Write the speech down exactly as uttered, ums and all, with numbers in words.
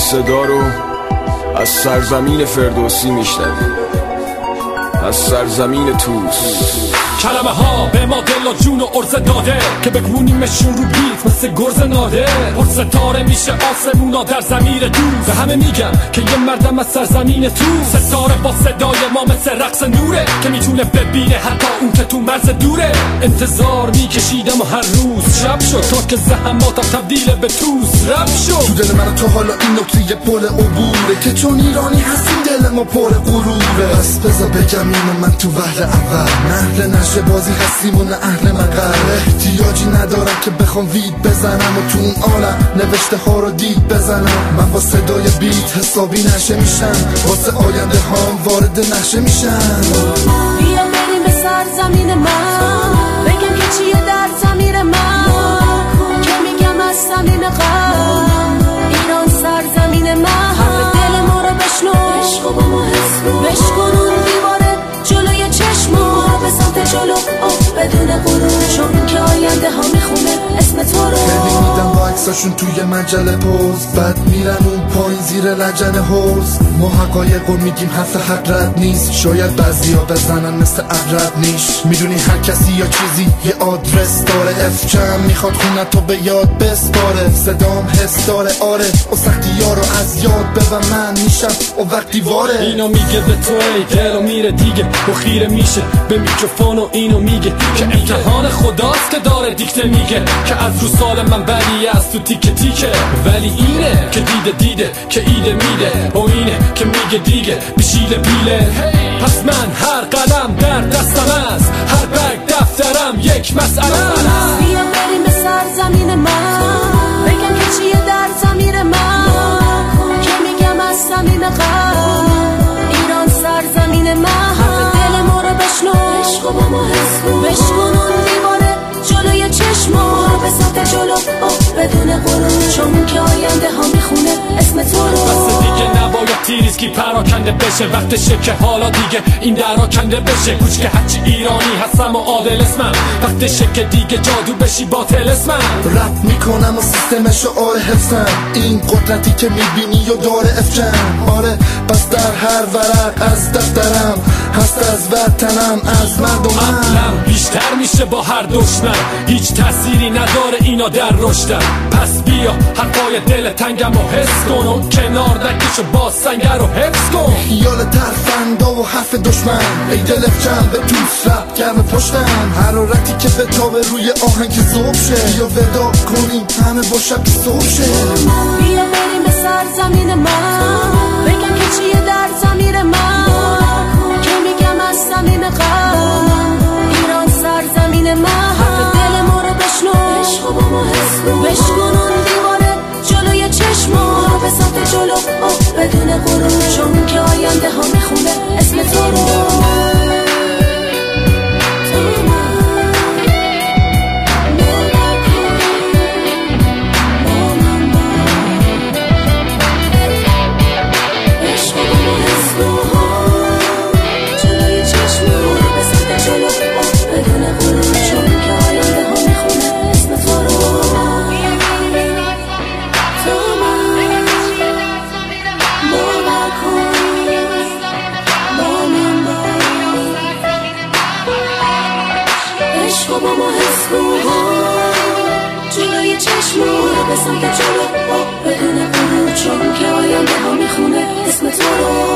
صدا رو از سرزمین فردوسی میشنویم، از سرزمین توس. کلمه ها به ما دل و جون و عرض داده که بگمونیمشون رو بیت مثل گرز ناده. پر ستاره میشه آسمونا در ضمیر دوست. به همه میگم که یه مردم از سرزمین توس. ستاره با صدای ما مثل رقص نوره که میتونه ببینه حتی اون که تو مرز دوره. انتظار میکشیدم و هر روز شب شد تا که زحماتم تبدیل به توس رب شد. تو دل من تو حالا این نکته یه پل عبوره که چون ایرانی هستیم دل ما پر غروره. بس بذار بگم اینو من تو وهله اول نه نشه بازی هستیم و نه اهل مقر. احتیاجی ندارم که بخوام وید بزنم و تو اون عالم نوشته ها رو دید بزنم. من با صدای بیت حسابی نشه میشم، واسه آینده هام وارد نشه میشم. بیا بریم به سرزمین من، بگم که چیه در ضمیر من، که میگم از صمیم قلب ایران سرزمین من. حرف دل ما رو بشنو، عشق و با ما حس کن، بشکن اون دیواره جلوی چشما به سمت جلو آف بدون غرور. چون که آینده ها میخونه اسم تو رو. خیلی میدم با عکساشون توی مجله پوز، بعد میرن اون پایین زیر لجن حوز. ما حقایقو میگیم حرف حق رد نیست، شاید بعضیا بزنن مثل عقرب نیش. میدونی هر کسی یا چیزی یه آدرس داره، اف جم میخواد خونه تو به یاد بسپاره. صدام حس داره آره و سختی ها رو از یاد به و من میشم و وقتی واره. اینو میگه به تو ای دل و میره دیگه و خیره میشه به میکروفون و اینو میگه که امتحان خداست که داره دیکته میگه که از رو سال من بدی از تو تیکه تیکه. ولی اینه که دیده دیده که ایده میده و اینه که میگه دیگه بشیله بیله. پس من هر قدم در دستم است، هر برگ دفترم یک مسئله است. بیا بریم به سرزمین من، بگم که چیه در ضمیر من، که میگم از صمیم قلب ایران سرزمین من. حرف دل ما رو بشنو، عشق و با ما حس کن، بشکن اون دیواره جلوی چشما به سمت جلو آف بدون غرور. چون که آینده ها میخونه اسم تو رو. بس دیگه نباید تیریزکی پراکنده بشه، وقتشه که حالا دیگه این درا کنده بشه. گوش که هرچی ایرانی هستم و عادل اسمم، وقتشه که دیگه جادو بشی باطل اسمم. رپ میکنم و سیستم شعار حفظم، این قدرتی که میبینی و داره افجم. آره بس در هر ورق از دفترم هست از وطنم از مردمم. عقلم بیشتر میشه با هر دشمن، هیچ تأثیری نداره اینا در رشدم. پس بیا حرفای دل تنگم و حس کن و کنار نکشو با سنگر رو حفظ کن. خیال ترفندا و حرف دشمن ای دل افجم به توس رپ گرم پشتم. حرارتی که به تابه روی آهنگ ذوب شه، یا ودا کنیم همه با شب که صبح شه. بیا بریم به سرزمین من، بگم که چیه در ضمیر من، که میگم از صمیم قلب ایران سرزمین من. حرف دل ما رو بشنو، عشق و با ما حس کن، بشکن اون دیواره جلوی چشما به سمت جلو آف بدون غرور. چون که آینده ها میخونه اسم تو رو. با ما حس کن جلوی چشم رو به سمت جلو بدون غرور. چون که آینده ها میخونه اسم تو رو.